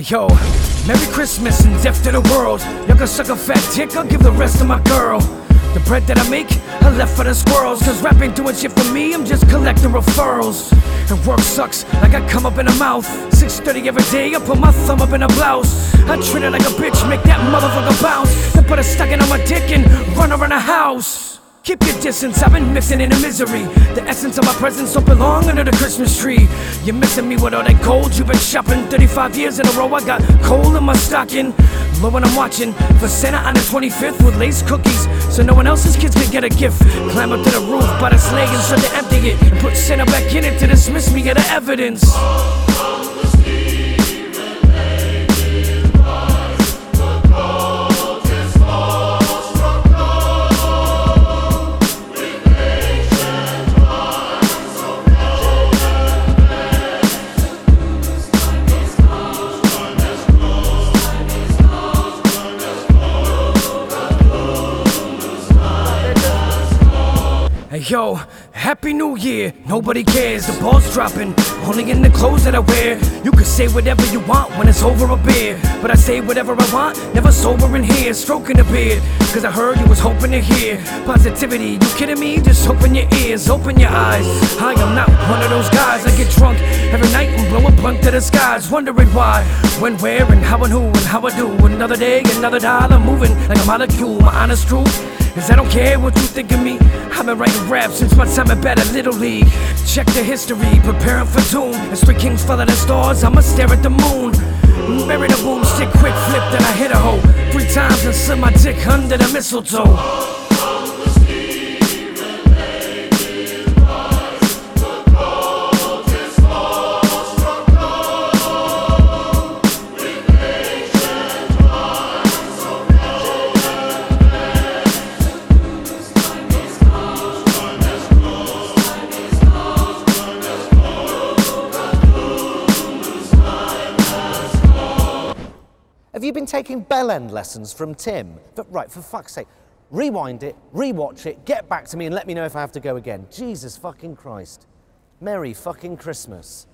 Hey yo, Merry Christmas and death to the world. Y'all can suck a fat dick, I'll give the rest to my girl. The bread that I make, I left for the squirrels. Cause rap ain't doing shit for me, I'm just collecting referrals. And work sucks, like I come up in the mouth. 6:30 every day, I put my thumb up in a blouse. I treat it like a bitch, make that motherfucker bounce. Then put a stocking on my dick and run around the house. Keep your distance, I've been mixing in the misery. The essence of my presence don't belong under the Christmas tree. You're missing me with all that gold, you've been shopping 35 years in a row, I got coal in my stocking. Lord, when I'm watching for Santa on the 25th with lace cookies, so no one else's kids can get a gift. Climb up to the roof by the sleigh and start to empty it, and put Santa back in it to dismiss me of the evidence. Hey yo, Happy New Year, nobody cares, the ball's dropping, only in the clothes that I wear. You can say whatever you want when it's over a beer, but I say whatever I want, never sober in here, stroking the beard. Cause I heard you was hoping to hear positivity, you kidding me? Just open your ears, open your eyes. I am not one of those guys, I get drunk every night and blow a blunt to the skies, wondering why, when, where, and how and who, and how I do. Another day, another dollar, moving like a molecule. My honest truth is I don't care what you think of me. I've been writing rap since my time at Better Little League. Check the history, preparing for doom. As three kings follow the stars, I'ma stare at the moon. Bury the boomstick, quick flip, then I hit a hoe 3 times and slip my dick under the mistletoe. Have you been taking bell end lessons from Tim? But right, for fuck's sake, rewind it, rewatch it, get back to me and let me know if I have to go again. Jesus fucking Christ. Merry fucking Christmas.